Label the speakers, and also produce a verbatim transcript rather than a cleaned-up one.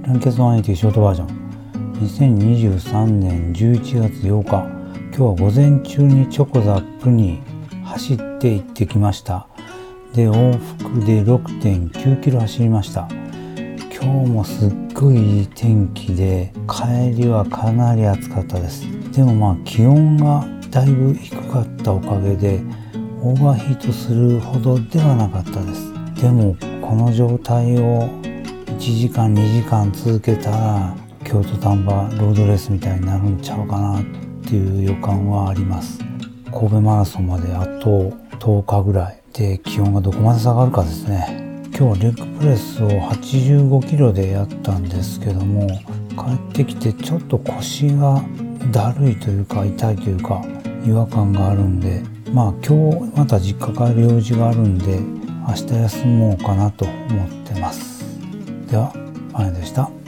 Speaker 1: ランケスワンエイティショートバージョンにせんにじゅうさんねんじゅういちがつようか、今日は午前中にチョコザップに走って行ってきました。で、往復で ろくてんきゅうキロ走りました。今日もすっごいいい天気で、帰りはかなり暑かったです。でもまあ気温がだいぶ低かったおかげでオーバーヒートするほどではなかったです。でもこの状態をいちじかんにじかん続けたら京都丹波ロードレースみたいになるんちゃうかなっていう予感はあります。神戸マラソンまであととおかぐらいで、気温がどこまで下がるかですね。今日はレッグプレスをはちじゅうごキロでやったんですけども、帰ってきてちょっと腰がだるいというか痛いというか違和感があるんで、まあ今日また実家帰る用事があるんで明日休もうかなと思ってます。では、まやでした。